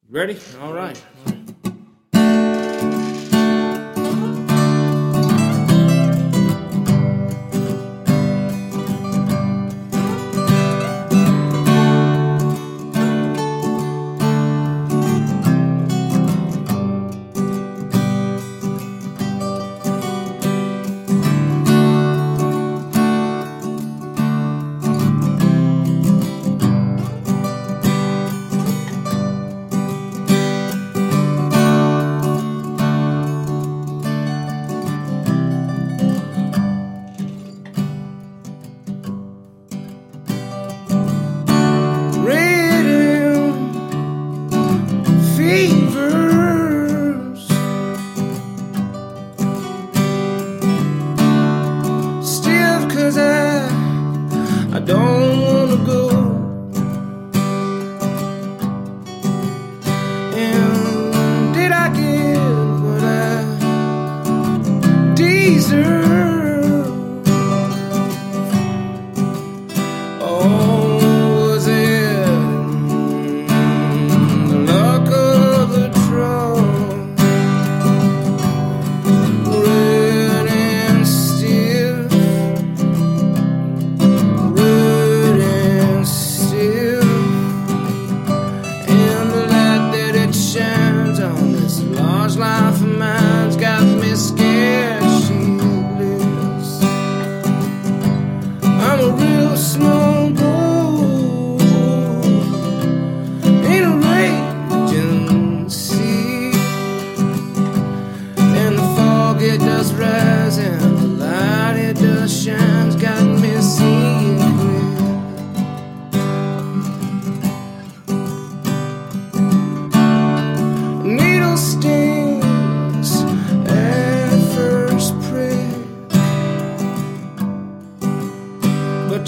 Ready? All right. Fevers, stiff 'cause I don't wanna go, and did I get what I deserve? Oh, was it the luck of the draw? Red and stiff, red and stiff, and the light that it shines on this large life of mine's got me scared shitless. I'm a real small boat in a raging sea, and the fog it does rise and the light it does shine's got me seeing clear. Needle stings at first prick, but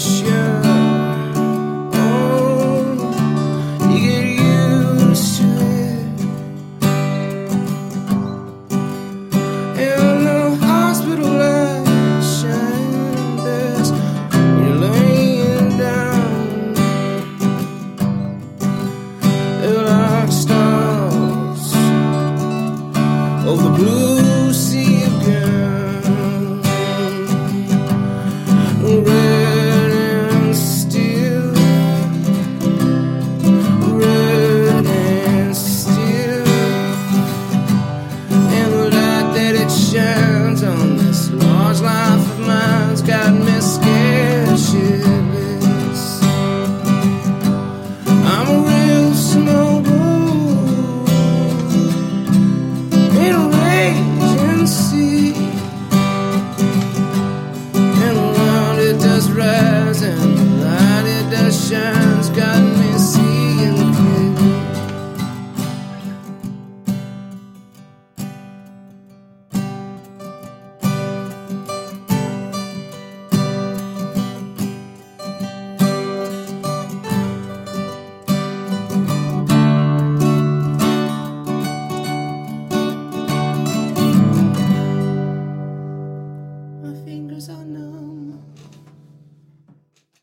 you get used to it. And the hospital lights shine best when you're laying down. They're like stars over the blue sea again. Red and still, red and still, and the light that it shines on this large life of mine's got me scared shitless. I'm a real snowboat in a raging sea, and around it does rise and the light it does shine.